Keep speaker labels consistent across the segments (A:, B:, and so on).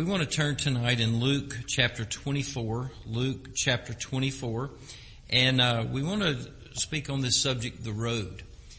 A: We want to turn tonight in Luke chapter 24. Luke chapter 24. And we want to speak on this subject, the road.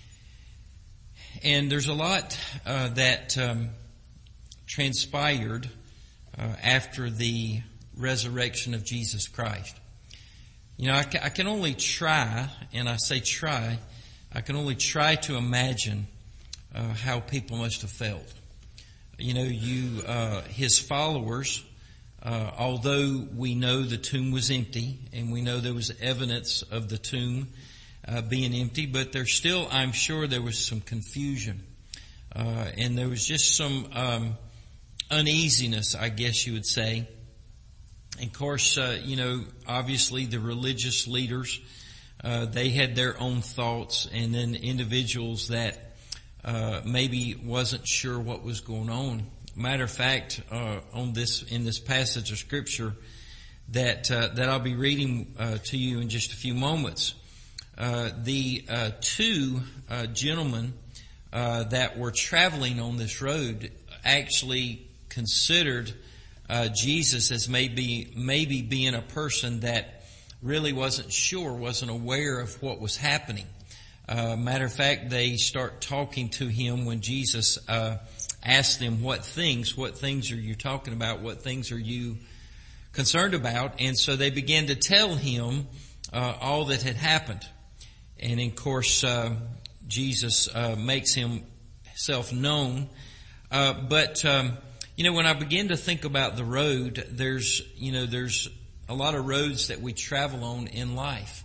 A: And there's a lot that transpired after the resurrection of Jesus Christ. You know, I can only try, and I say try, I can only try to imagine how people must have felt. You know, his followers, although we know the tomb was empty, and we know there was evidence of the tomb being empty, but there's still, I'm sure there was some confusion. And there was just some uneasiness, I guess you would say. And of course, you know, obviously the religious leaders, they had their own thoughts, and then individuals that maybe wasn't sure what was going on. Matter of fact, in this passage of scripture that I'll be reading to you in just a few moments, the two gentlemen that were traveling on this road actually considered Jesus as maybe being a person that really wasn't sure, wasn't aware of what was happening. Matter of fact, they start talking to him when Jesus asked them, what things are you talking about? What things are you concerned about? And so they began to tell him all that had happened. And of course, Jesus makes himself known. But you know, when I begin to think about the road, there's a lot of roads that we travel on in life.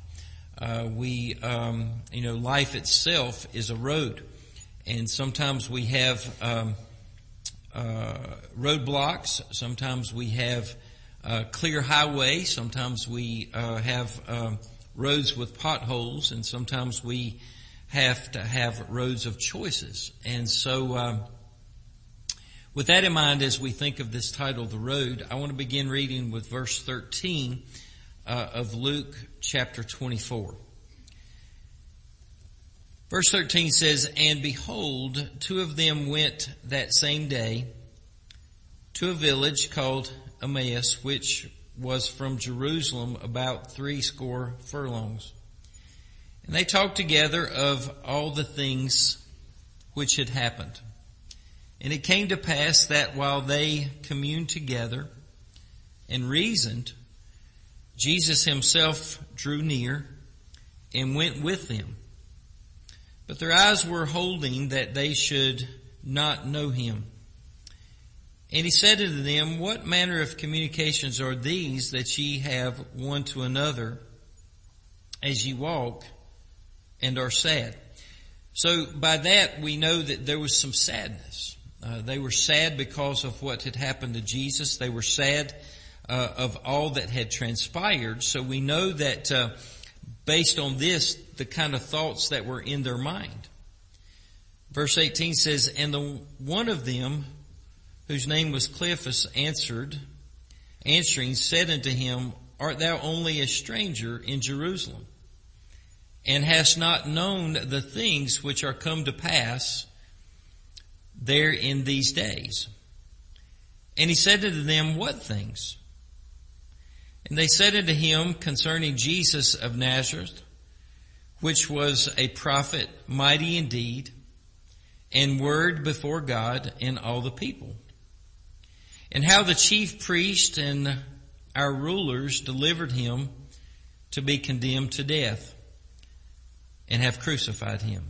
A: You know, life itself is a road, and sometimes we have roadblocks. Sometimes we have clear highway. Sometimes we have roads with potholes, and sometimes we have to have roads of choices. And so, with that in mind, as we think of this title, The Road, I want to begin reading with verse 13 of Luke chapter 24. Verse 13 says, "And behold, two of them went that same day to a village called Emmaus, which was from Jerusalem about 80 furlongs. And they talked together of all the things which had happened. And it came to pass that while they communed together and reasoned, Jesus himself drew near and went with them. But their eyes were holding that they should not know him. And he said unto them, What manner of communications are these that ye have one to another as ye walk and are sad?" So by that we know that there was some sadness. They were sad because of what had happened to Jesus. They were sad of all that had transpired. So we know that based on this, the kind of thoughts that were in their mind. Verse 18 says, "And the one of them, whose name was Cleophas, answering, said unto him, Art thou only a stranger in Jerusalem, and hast not known the things which are come to pass there in these days? And he said unto them, What things? And they said unto him concerning Jesus of Nazareth, which was a prophet, mighty in deed, and word before God and all the people. And how the chief priest and our rulers delivered him to be condemned to death, and have crucified him.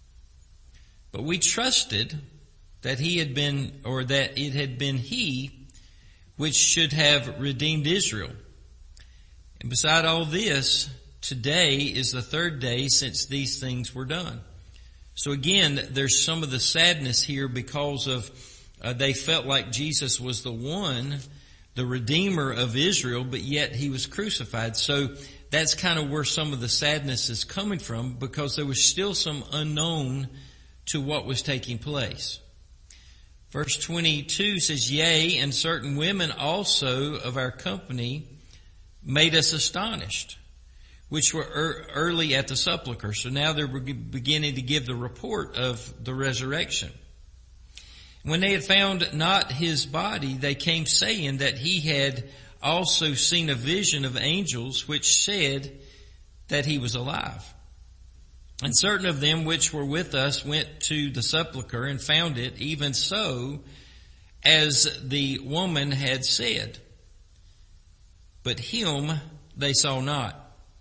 A: But we trusted that he had been, or that it had been he which should have redeemed Israel. And beside all this, today is the third day since these things were done." So again, there's some of the sadness here because of they felt like Jesus was the one, the Redeemer of Israel, but yet he was crucified. So that's kind of where some of the sadness is coming from, because there was still some unknown to what was taking place. Verse 22 says, "Yea, and certain women also of our company made us astonished, which were early at the sepulchre." So now they're beginning to give the report of the resurrection. When they had found not his body, they came saying that he had also seen a vision of angels which said that he was alive. And certain of them which were with us went to the sepulchre and found it even so as the woman had said. But him they saw not.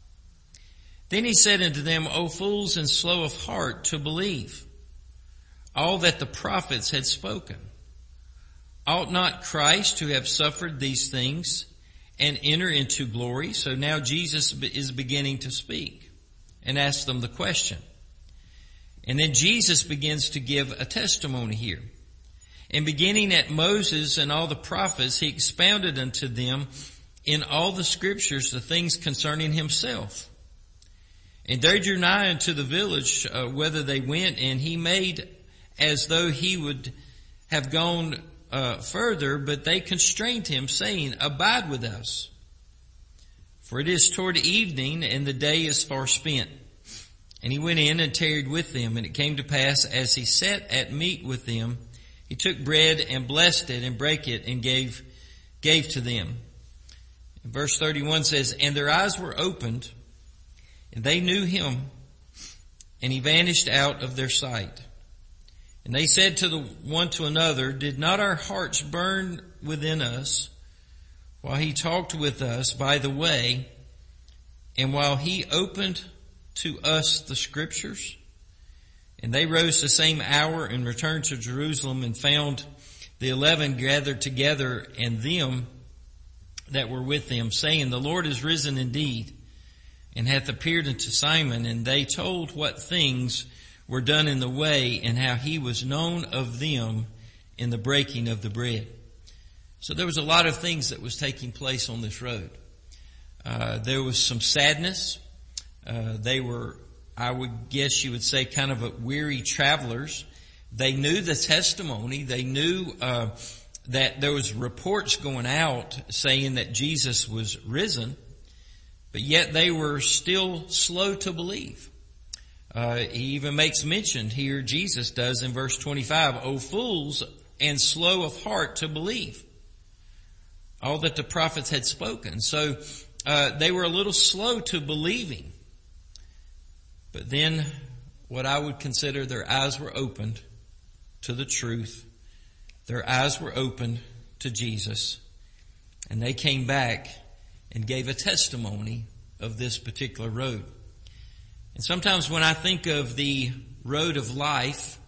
A: Then he said unto them, O fools and slow of heart to believe all that the prophets had spoken. Ought not Christ to have suffered these things and enter into glory? So now Jesus is beginning to speak and ask them the question. And then Jesus begins to give a testimony here. And beginning at Moses and all the prophets, he expounded unto them in all the scriptures the things concerning himself. And they drew nigh unto the village whither they went, and he made as though he would have gone further, but they constrained him, saying, Abide with us, for it is toward evening, and the day is far spent. And he went in and tarried with them, and it came to pass, as he sat at meat with them, he took bread and blessed it and brake it and gave to them. And verse 31 says, And their eyes were opened, and they knew him, and he vanished out of their sight. And they said to the one to another, Did not our hearts burn within us while he talked with us by the way, and while he opened to us the scriptures? And they rose the same hour and returned to Jerusalem, and found the 11 gathered together, and them that were with them, saying, The Lord is risen indeed, and hath appeared unto Simon. And they told what things were done in the way, and how he was known of them in the breaking of the bread. So there was a lot of things that was taking place on this road. There was some sadness. They were, I would guess you would say, kind of weary travelers. They knew the testimony. They knew that there was reports going out saying that Jesus was risen, but yet they were still slow to believe. He even makes mention here, Jesus does in verse 25, O fools and slow of heart to believe all that the prophets had spoken. So they were a little slow to believing. But then what I would consider, their eyes were opened to the truth. Their eyes were opened to Jesus. And they came back and gave a testimony of this particular road. And sometimes when I think of the road of life,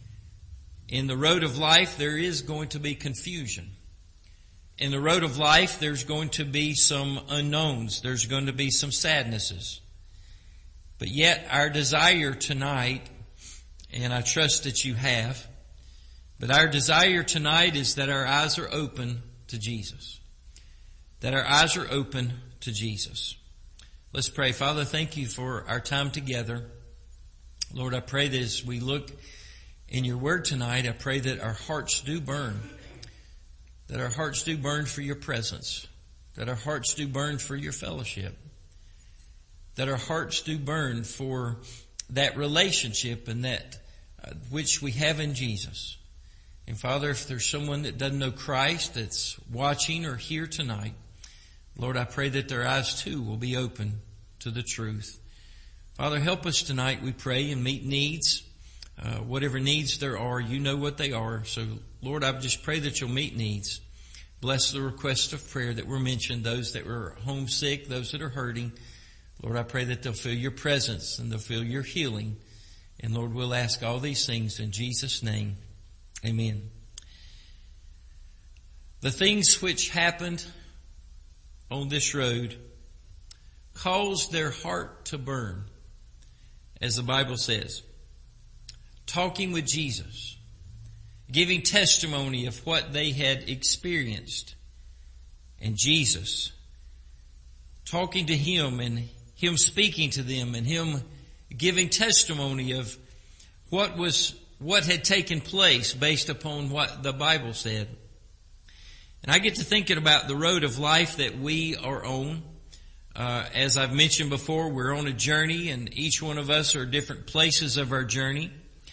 A: in the road of life there is going to be confusion. In the road of life there's going to be some unknowns. There's going to be some sadnesses. But yet our desire tonight, and I trust that you have, but our desire tonight is that our eyes are open to Jesus. That our eyes are open to Jesus. Let's pray. Father, thank you for our time together. Lord, I pray that as we look in your word tonight, I pray that our hearts do burn. That our hearts do burn for your presence. That our hearts do burn for your fellowship. That our hearts do burn for that relationship and that which we have in Jesus. And Father, if there's someone that doesn't know Christ that's watching or here tonight, Lord, I pray that their eyes too will be open to the truth. Father, help us tonight, we pray, and meet needs. Whatever needs there are, you know what they are. So, Lord, I just pray that you'll meet needs. Bless the requests of prayer that were mentioned, those that were homesick, those that are hurting. Lord, I pray that they'll feel your presence and they'll feel your healing. And Lord, we'll ask all these things in Jesus' name. Amen. The things which happened on this road caused their heart to burn, as the Bible says. Talking with Jesus, giving testimony of what they had experienced. And Jesus, talking to him and him speaking to them and him giving testimony of what had taken place based upon what the Bible said. And I get to thinking about the road of life that we are on. As I've mentioned before, we're on a journey, and each one of us are different places of our journey.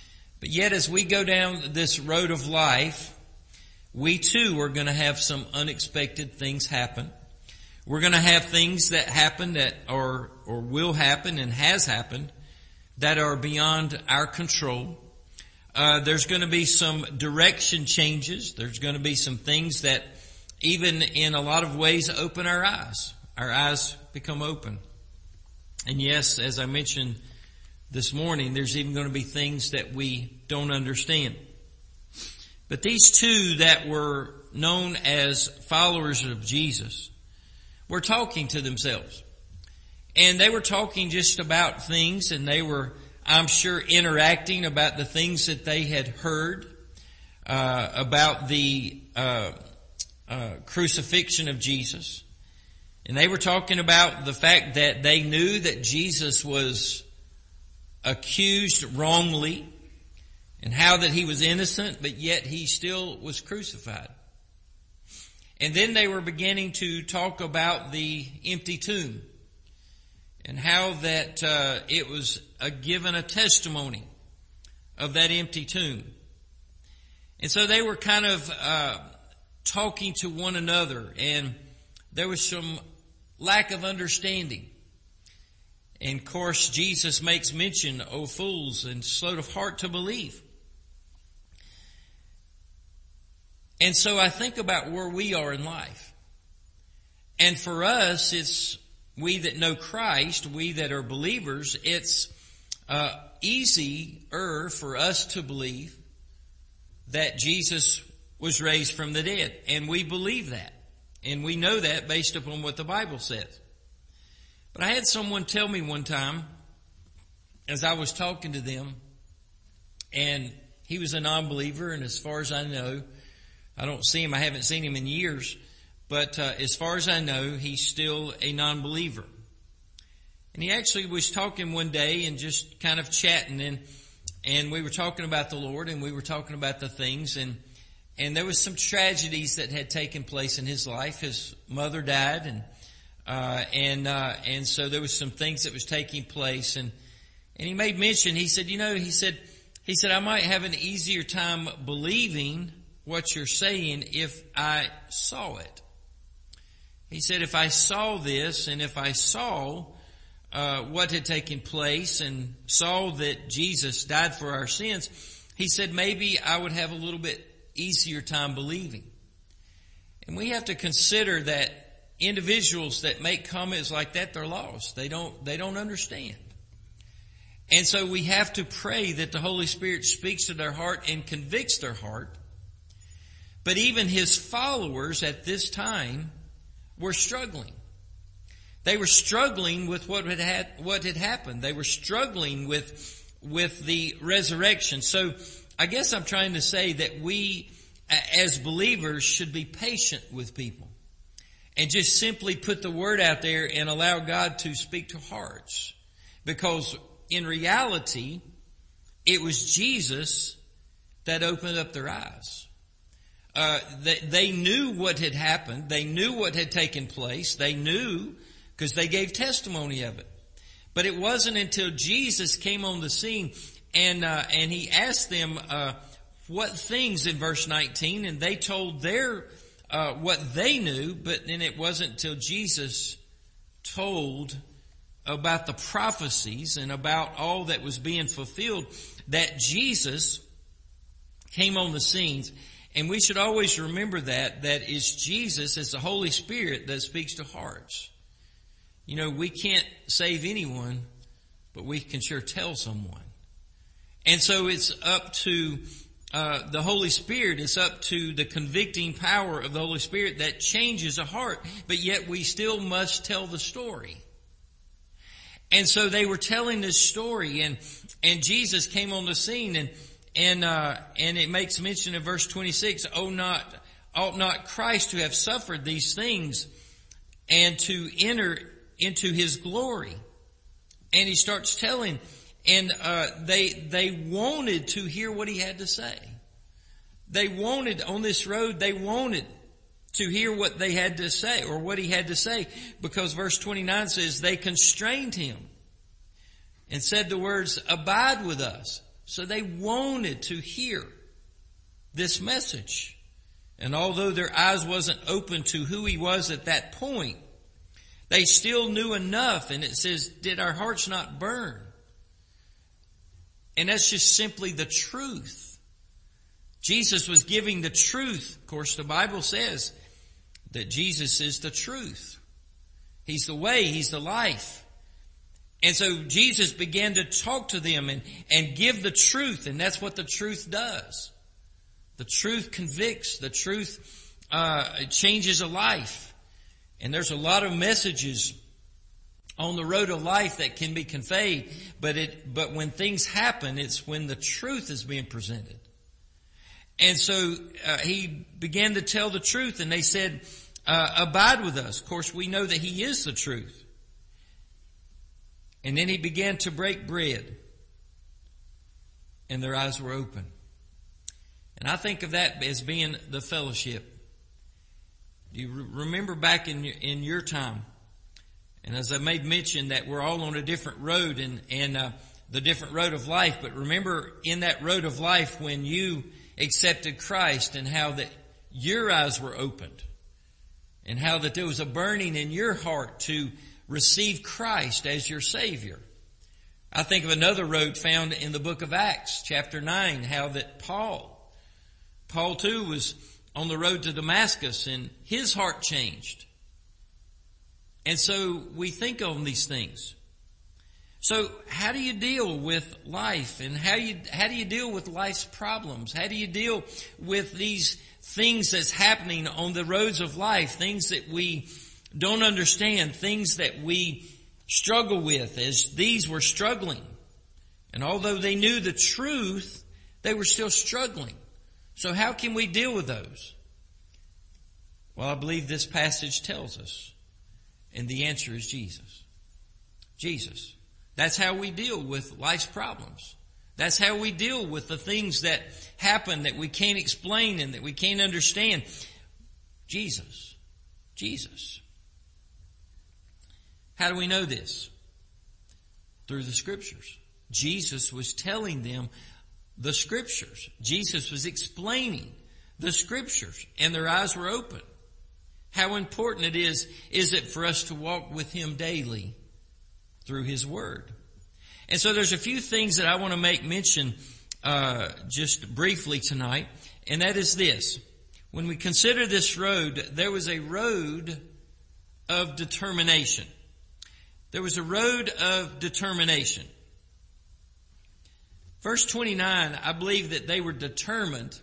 A: But yet as we go down this road of life, we too are going to have some unexpected things happen. We're going to have things that happen that or will happen and has happened that are beyond our control. There's going to be some direction changes. There's going to be some things that even in a lot of ways open our eyes. Our eyes become open. And yes, as I mentioned this morning, there's even going to be things that we don't understand. But these two that were known as followers of Jesus were talking to themselves. And they were talking just about things, and they were, I'm sure, interacting about the things that they had heard about the crucifixion of Jesus. And they were talking about the fact that they knew that Jesus was accused wrongly and how that he was innocent, but yet he still was crucified. And then they were beginning to talk about the empty tomb and how that it was given a testimony of that empty tomb. And so they were kind of talking to one another, and there was some lack of understanding. And of course, Jesus makes mention, O fools, and slow of heart to believe. And so I think about where we are in life. And for us, it's we that know Christ, we that are believers, it's easier for us to believe that Jesus was raised from the dead. And we believe that. And we know that based upon what the Bible says. But I had someone tell me one time, as I was talking to them, and he was a non-believer, and as far as I know, I don't see him, I haven't seen him in years, but as far as I know, he's still a non-believer. And he actually was talking one day and just kind of chatting, and we were talking about the Lord, and we were talking about the things, and there was some tragedies that had taken place in his life. His mother died, and so there was some things that was taking place, and he made mention. He said, he said, I might have an easier time believing what you're saying if I saw it. He said, if I saw this, and if I saw what had taken place, and saw that Jesus died for our sins, he said maybe I would have a little bit easier time believing. And we have to consider that individuals that make comments like that, they're lost. They don't understand. And so we have to pray that the Holy Spirit speaks to their heart and convicts their heart. But even his followers at this time were struggling. They were struggling with what had happened. They were struggling with the resurrection. So I guess I'm trying to say that we as believers should be patient with people and just simply put the word out there and allow God to speak to hearts. Because in reality, it was Jesus that opened up their eyes. They knew what had happened. They knew what had taken place. They knew because they gave testimony of it. But it wasn't until Jesus came on the scene and he asked them what things in verse 19, and they told their what they knew. But then it wasn't until Jesus told about the prophecies and about all that was being fulfilled that Jesus came on the scenes. And we should always remember that is Jesus, it's the Holy Spirit that speaks to hearts. You know, we can't save anyone, but we can sure tell someone. And so it's up to the Holy Spirit. It's up to the convicting power of the Holy Spirit that changes a heart. But yet we still must tell the story. And so they were telling this story, and Jesus came on the scene, and it makes mention in verse 26, ought not Christ to have suffered these things and to enter into his glory? And he starts telling, and they wanted to hear what he had to say. They wanted, on this road, they wanted to hear what they had to say, or what he had to say, because verse 29 says, they constrained him and said the words, abide with us, So they wanted to hear this message. And although their eyes wasn't open to who he was at that point, they still knew enough. And it says, did our hearts not burn? And that's just simply the truth. Jesus was giving the truth. Of course, the Bible says that Jesus is the truth. He's the way, He's the life. And so Jesus began to talk to them and give the truth. And that's what the truth does. The truth convicts. The truth changes a life. And there's a lot of messages on the road of life that can be conveyed. But when things happen, it's when the truth is being presented. And so he began to tell the truth. And they said, abide with us. Of course, we know that He is the truth. And then He began to break bread. And their eyes were open. And I think of that as being the fellowship. Do you remember back in your time? And as I made mention that we're all on a different road and the different road of life. But remember in that road of life when you accepted Christ and how that your eyes were opened. And how that there was a burning in your heart to receive Christ as your Savior. I think of another road found in the book of Acts, chapter 9, how that Paul too was on the road to Damascus and his heart changed. And so we think on these things. So how do you deal with life? And how do you deal with life's problems? How do you deal with these things that's happening on the roads of life? Things that we don't understand. Things that we struggle with as these were struggling. And although they knew the truth, they were still struggling. So how can we deal with those? Well, I believe this passage tells us. And the answer is Jesus. Jesus. That's how we deal with life's problems. That's how we deal with the things that happen that we can't explain and that we can't understand. Jesus. Jesus. How do we know this? Through the Scriptures. Jesus was telling them the Scriptures. Jesus was explaining the Scriptures, and their eyes were open. How important it is it for us to walk with Him daily through His Word. And so there's a few things that I want to make mention just briefly tonight, and that is this. When we consider this road, there was a road of determination. There was a road of determination. Verse 29, I believe that they were determined.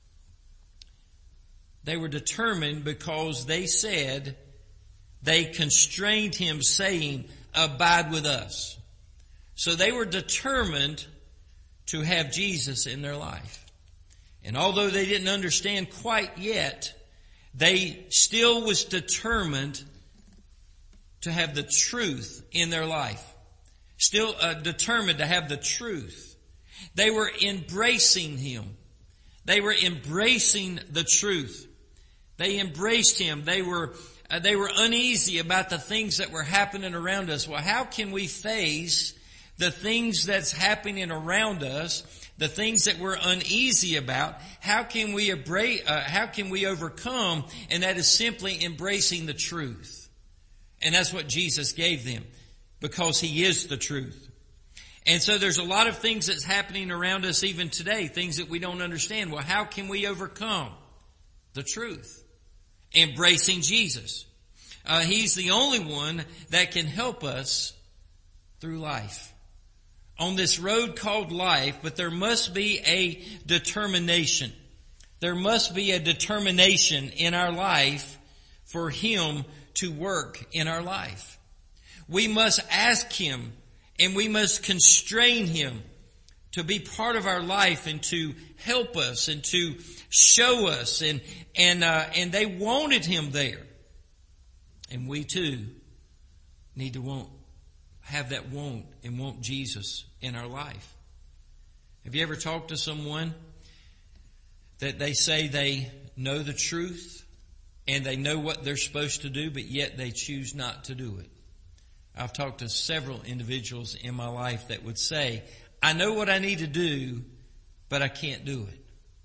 A: They were determined because they said, they constrained Him saying, abide with us. So they were determined to have Jesus in their life. And although they didn't understand quite yet, they still was determined to have the truth in their life. Still determined to have the truth. They were embracing Him. They were embracing the truth. They embraced Him. They were uneasy about the things that were happening around us. Well, how can we face the things that's happening around us, the things that we're uneasy about? How can we overcome? And that is simply embracing the truth. And that's what Jesus gave them, because He is the truth. And so there's a lot of things that's happening around us even today, things that we don't understand. Well, how can we overcome? The truth. Embracing Jesus. He's the only one that can help us through life. On this road called life, but there must be a determination. There must be a determination in our life for Him to work in our life. We must ask Him and we must constrain Him to be part of our life and to help us and to show us. And they wanted Him there. And we too need to have that want and want Jesus in our life. Have you ever talked to someone that they say they know the truth and they know what they're supposed to do, but yet they choose not to do it? I've talked to several individuals in my life that would say, I know what I need to do, but I can't do it.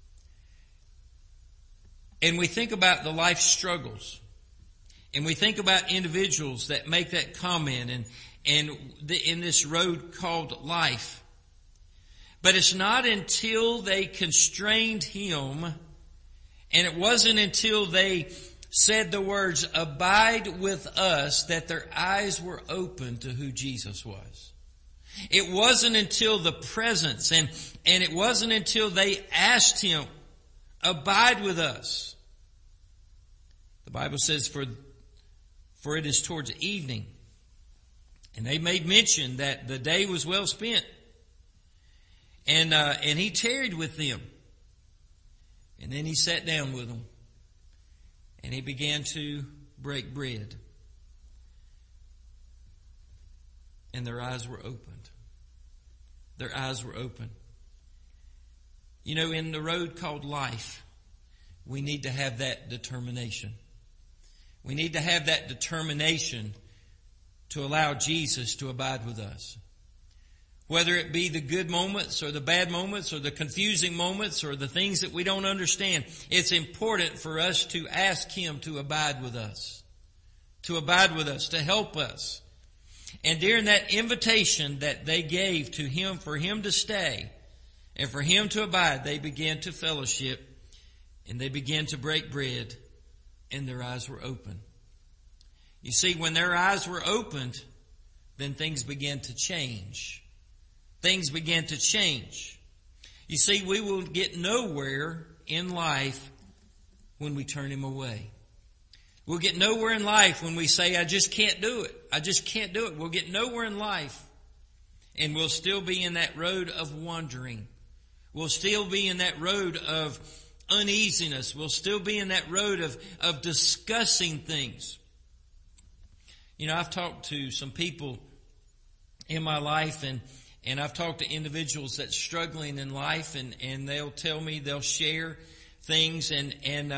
A: And we think about the life struggles. And we think about individuals that make that comment in this road called life. But it's not until they constrained him, and it wasn't until they said the words, "Abide with us," that their eyes were open to who Jesus was. It wasn't until the presence, and it wasn't until they asked him, "Abide with us." The Bible says, for it is towards evening. And they made mention that the day was well spent. And he tarried with them. And then he sat down with them. And he began to break bread. And their eyes were opened. Their eyes were open. You know, in the road called life, we need to have that determination. We need to have that determination to allow Jesus to abide with us. Whether it be the good moments or the bad moments or the confusing moments or the things that we don't understand, it's important for us to ask him to abide with us. To abide with us, to help us. And during that invitation that they gave to him for him to stay and for him to abide, they began to fellowship and they began to break bread. And their eyes were open. You see, when their eyes were opened, then things began to change. Things began to change. You see, we will get nowhere in life when we turn him away. We'll get nowhere in life when we say, "I just can't do it. I just can't do it." We'll get nowhere in life. And we'll still be in that road of wandering. We'll still be in that road of uneasiness. We'll still be in that road of discussing things. You know, I've talked to some people in my life and I've talked to individuals that's struggling in life and they'll tell me, they'll share things and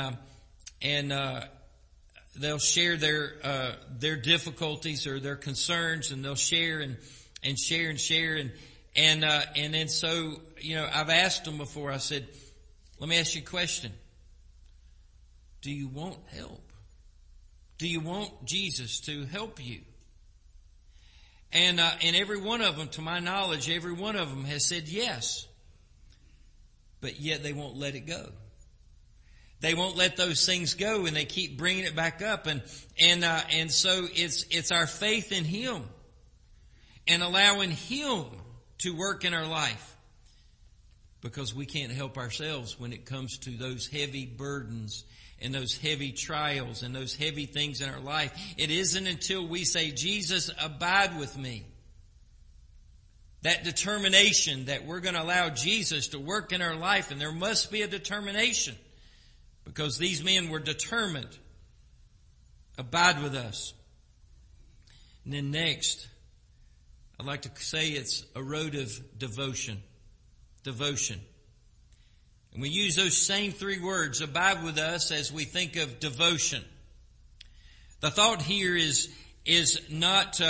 A: they'll share their difficulties or their concerns, and they'll share and share. And then so, you know, I've asked them before, I said, "Let me ask you a question. Do you want help? Do you want Jesus to help you?" And every one of them, to my knowledge, every one of them has said yes. But yet they won't let it go. They won't let those things go, and they keep bringing it back up. And so it's our faith in him and allowing him to work in our life. Because we can't help ourselves when it comes to those heavy burdens and those heavy trials and those heavy things in our life. It isn't until we say, "Jesus, abide with me." That determination that we're going to allow Jesus to work in our life. And there must be a determination, because these men were determined. Abide with us. And then next, I'd like to say it's a road of devotion. Devotion. And we use those same three words, abide with us, as we think of devotion. The thought here is not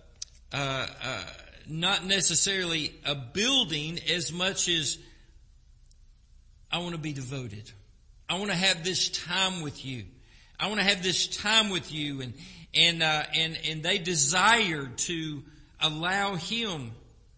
A: necessarily a building as much as I want to be devoted. I want to have this time with you. I want to have this time with you. And they desired to allow him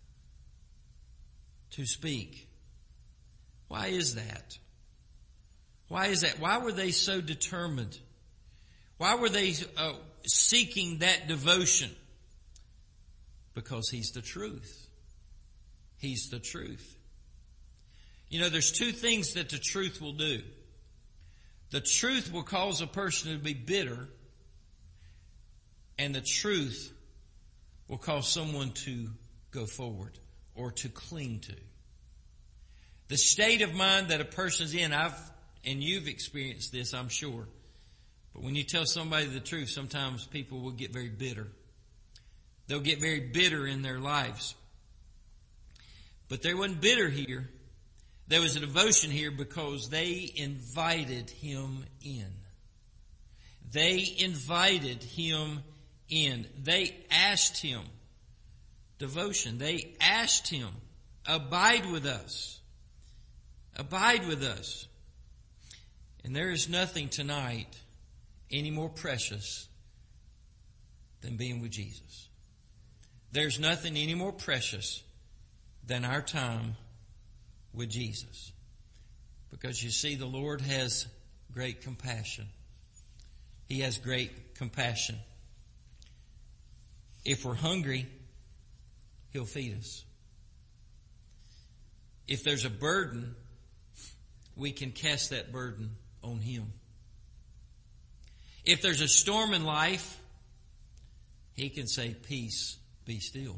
A: to speak. Why is that? Why is that? Why were they so determined? Why were they seeking that devotion? Because he's the truth. He's the truth. You know, there's two things that the truth will do. The truth will cause a person to be bitter, and the truth will cause someone to go forward or to cling to. The state of mind that a person's in, and you've experienced this, I'm sure. But when you tell somebody the truth, sometimes people will get very bitter. They'll get very bitter in their lives. But they wasn't bitter here. There was a devotion here because they invited him in. They invited him in. They asked him. Devotion. They asked him Abide with us. Abide with us. And there is nothing tonight any more precious than being with Jesus. There's nothing any more precious than our time with Jesus. Because you see, the Lord has great compassion. He has great compassion. If we're hungry, He'll feed us. If there's a burden, we can cast that burden on Him. If there's a storm in life, He can say, peace, be still.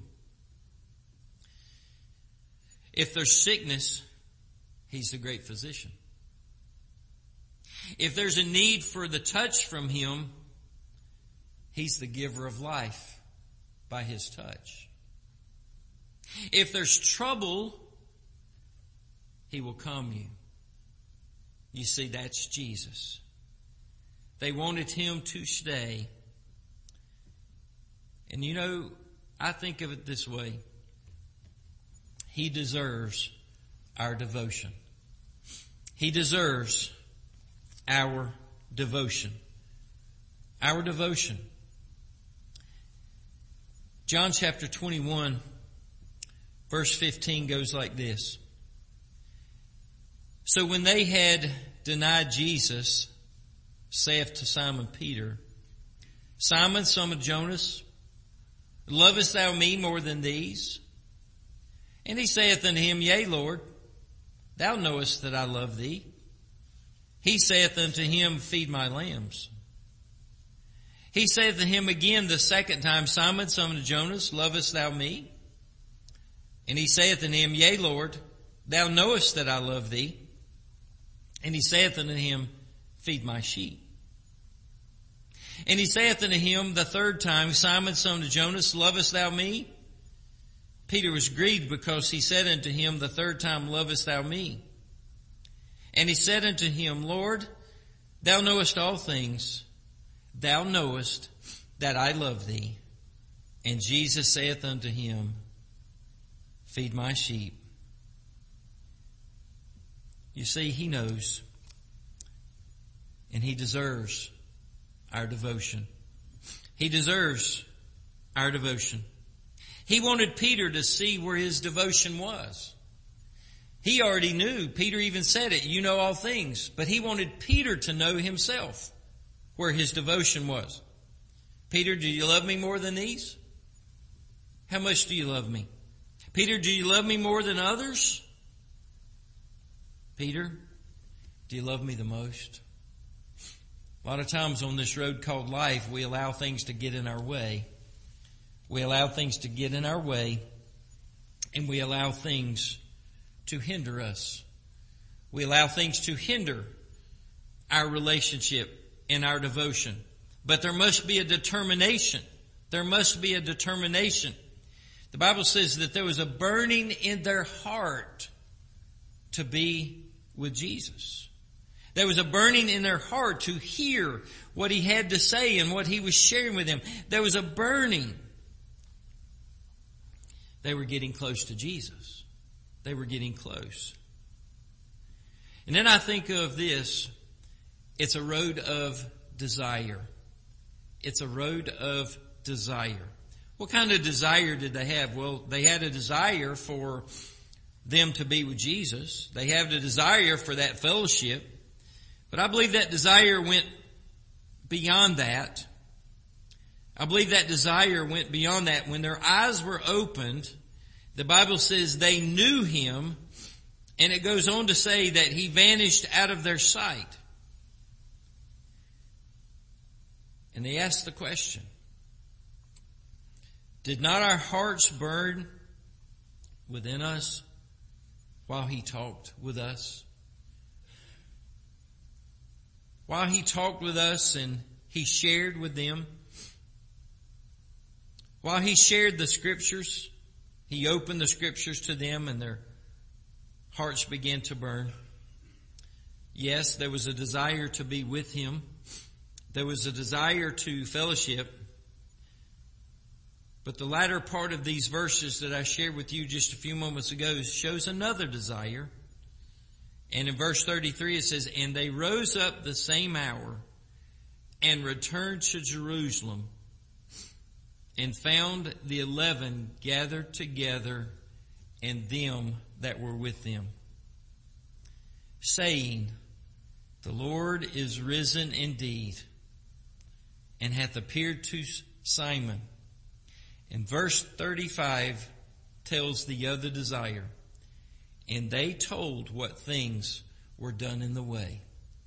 A: If there's sickness, He's the great physician. If there's a need for the touch from Him, He's the giver of life by His touch. If there's trouble, He will calm you. You see, that's Jesus. They wanted Him to stay. And you know, I think of it this way. He deserves our devotion. He deserves our devotion. Our devotion. John chapter 21, verse 15 goes like this. So when they had denied Jesus, saith to Simon Peter, Simon, son of Jonas, lovest thou me more than these? And he saith unto him, Yea, Lord, thou knowest that I love thee. He saith unto him, Feed my lambs. He saith to him again the second time, Simon, son of Jonas, lovest thou me? And he saith unto him, Yea, Lord, thou knowest that I love thee. And he saith unto him, Feed my sheep. And he saith unto him the third time, Simon, son of Jonas, lovest thou me? Peter was grieved because he said unto him the third time, Lovest thou me? And he said unto him, Lord, thou knowest all things. Thou knowest that I love thee. And Jesus saith unto him, Feed my sheep. You see, He knows, and He deserves our devotion. He deserves our devotion. He wanted Peter to see where his devotion was. He already knew. Peter even said it, you know all things. But he wanted Peter to know himself where his devotion was. Peter, do you love me more than these? How much do you love me? Peter, do you love me more than others? Peter, do you love me the most? A lot of times on this road called life, we allow things to get in our way. We allow things to get in our way, and we allow things to hinder us. We allow things to hinder our relationship and our devotion. But there must be a determination. There must be a determination. The Bible says that there was a burning in their heart to be with Jesus. There was a burning in their heart to hear what He had to say and what He was sharing with them. There was a burning. They were getting close to Jesus. They were getting close. And then I think of this. It's a road of desire. It's a road of desire. What kind of desire did they have? Well, they had a desire for them to be with Jesus. They had a desire for that fellowship. But I believe that desire went beyond that. I believe that desire went beyond that. When their eyes were opened, the Bible says they knew Him, and it goes on to say that He vanished out of their sight. And they asked the question, did not our hearts burn within us while He talked with us? While He talked with us and He shared with them, while He shared the Scriptures, He opened the Scriptures to them and their hearts began to burn. Yes, there was a desire to be with Him. There was a desire to fellowship. But the latter part of these verses that I shared with you just a few moments ago shows another desire. And in verse 33 it says, "And they rose up the same hour and returned to Jerusalem and found the 11 gathered together and them that were with them, saying, The Lord is risen indeed, and hath appeared to Simon." And verse 35 tells the other desire, "And they told what things were done in the way."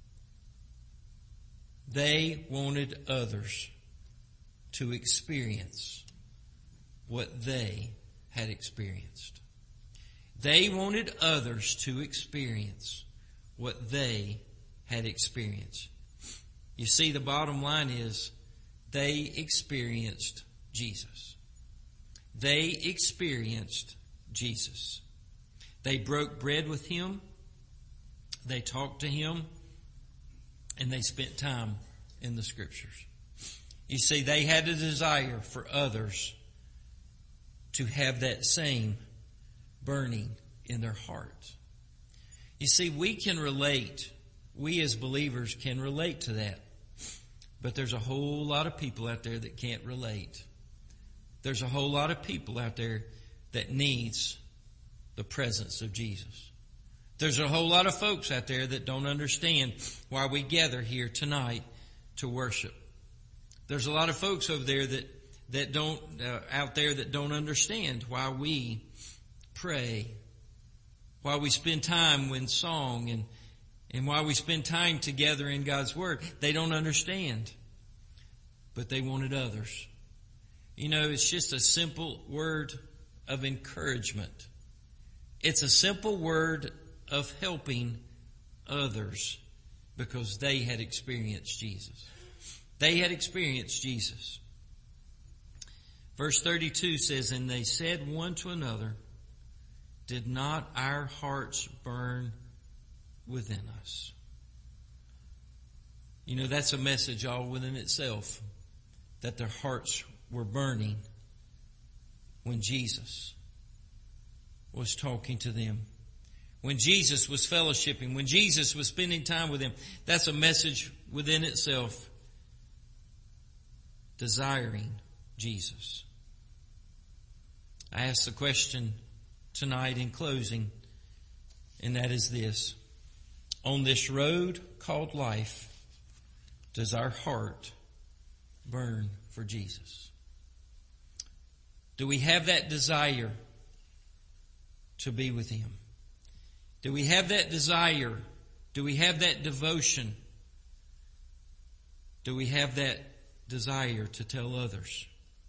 A: They wanted others to experience what they had experienced. They wanted others to experience what they had experienced. You see, the bottom line is they experienced Jesus. They experienced Jesus. They broke bread with Him. They talked to Him. And they spent time in the Scriptures. You see, they had a desire for others to have that same burning in their hearts. You see, we can relate. We as believers can relate to that. But there's a whole lot of people out there that can't relate. There's a whole lot of people out there that needs the presence of Jesus. There's a whole lot of folks out there that don't understand why we gather here tonight to worship. There's a lot of folks over there that don't out there that don't understand why we pray, why we spend time in song, and why we spend time together in God's Word. They don't understand, but they wanted others. You know, it's just a simple word of encouragement. It's a simple word of helping others because they had experienced Jesus. They had experienced Jesus. Verse 32 says, "And they said one to another, Did not our hearts burn within us?" You know, that's a message all within itself, that their hearts were burning when Jesus was talking to them. When Jesus was fellowshipping, when Jesus was spending time with them. That's a message within itself. Desiring Jesus. I ask the question tonight in closing, and that is this: on this road called life, does our heart burn for Jesus? Do we have that desire to be with Him? Do we have that desire? Do we have that devotion? Do we have that desire to tell others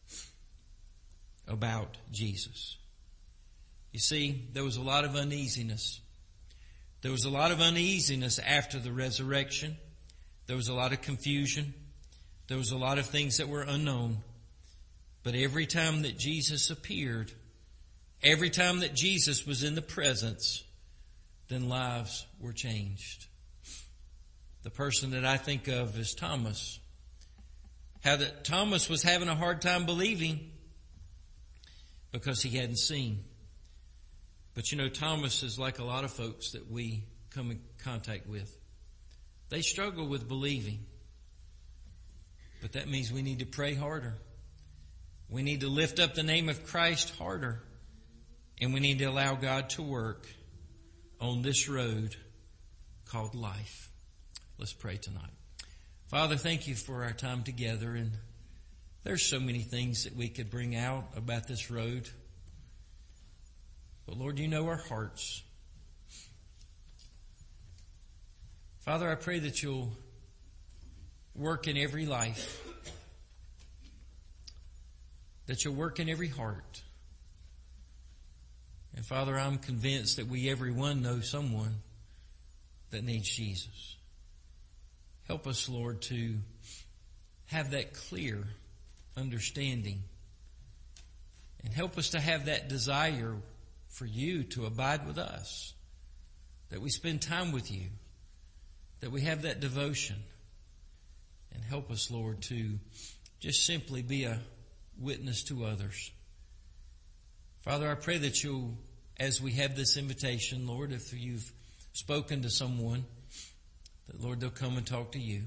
A: about Jesus? You see, there was a lot of uneasiness. There was a lot of uneasiness after the resurrection. There was a lot of confusion. There was a lot of things that were unknown. But every time that Jesus appeared, every time that Jesus was in the presence, then lives were changed. The person that I think of is Thomas. How that Thomas was having a hard time believing because he hadn't seen. But you know, Thomas is like a lot of folks that we come in contact with. They struggle with believing. But that means we need to pray harder. We need to lift up the name of Christ harder. And we need to allow God to work on this road called life. Let's pray tonight. Father, thank you for our time together. And there's so many things that we could bring out about this road. But Lord, you know our hearts. Father, I pray that you'll work in every life. That you'll work in every heart. And Father, I'm convinced that we everyone know someone that needs Jesus. Help us, Lord, to have that clear understanding. And help us to have that desire for you to abide with us. That we spend time with you. That we have that devotion. And help us, Lord, to just simply be a witness to others. Father, I pray that you'll, as we have this invitation, Lord, if you've spoken to someone, that, Lord, they'll come and talk to you.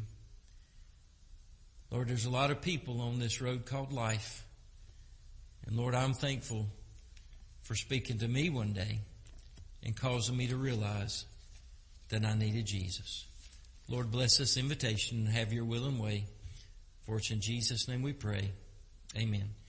A: Lord, there's a lot of people on this road called life. And Lord, I'm thankful for speaking to me one day and causing me to realize that I needed Jesus. Lord, bless this invitation and have your will and way. For it's in Jesus' name we pray. Amen.